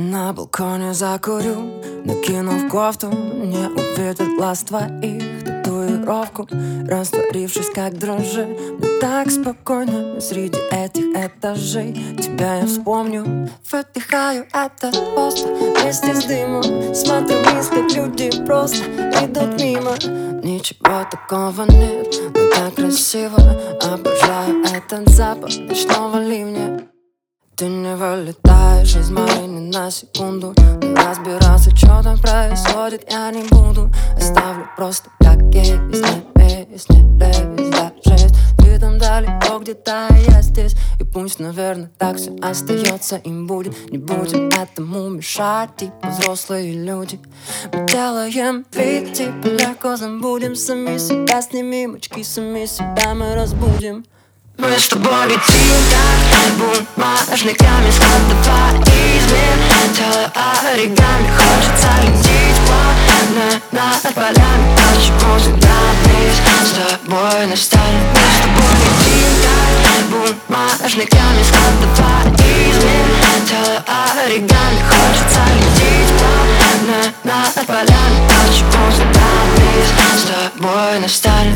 На балконе закурю, накинув кофту, не увидят глаз твоих татуировку. Растворившись как дрожжи, мне так спокойно среди этих этажей. Тебя я вспомню, выдыхаю этот воздух вместе с дымом. Смотрю вниз, как люди просто идут мимо. Ничего такого нет, но так красиво. Обожаю этот запах ночного ливня. Ты не вылетаешь из моей ни на секунду. Но разбираться, что там происходит, я не буду. Оставлю просто как есть, не весь, не весь, даже есть. Ты там далеко где-то, а я здесь. И пусть, наверное, так все остается и будет. Не будем этому мешать, типа взрослые люди. Мы делаем вид, типа легко забудем. Сами себя снимем очки, сами себя мы разбудим. Мы с тобой летим, как бумажниками, складывая измер. Тело оригами, хочется лететь плавно над полями. Почему всегда вниз с тобой настанет? Мы с тобой летим, как бумажниками, складывая измер. Тело оригами, хочется лететь плавно над полями. Почему всегда вниз с тобой настанет?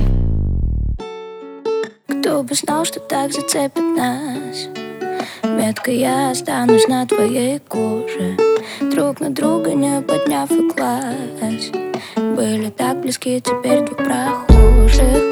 Кто бы знал, что так зацепит нас. Метко я останусь на твоей коже, друг на друга не подняв и глаз. Были так близки, теперь двух прохожих.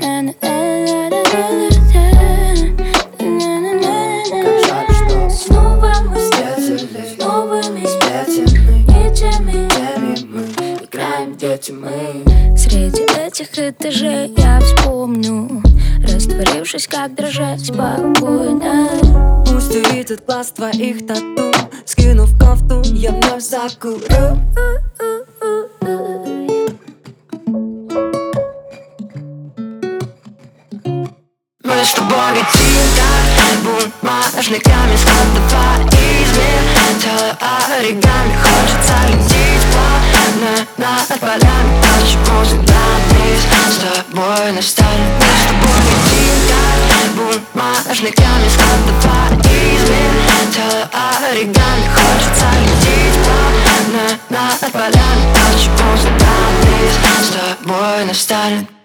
Как жаль, что Снова мы встретились, с новыми этими нитями. теми мы играем, дети мы. Среди этих этажей я вспомню, растворившись как дрожжа, спокойно. Пусть увидят глаз твоих тату. Скинув кофту, я вновь закурю. Мы с тобой летим, как бумажниками, складывая измер. Тело оригами, хочется лететь плавно над полями. Почему всегда вниз с тобой настанет? Мы с тобой летим, как бумажниками, складывая измер. Тело оригами, хочется лететь плавно над полями. Почему всегда вниз с тобой настанет?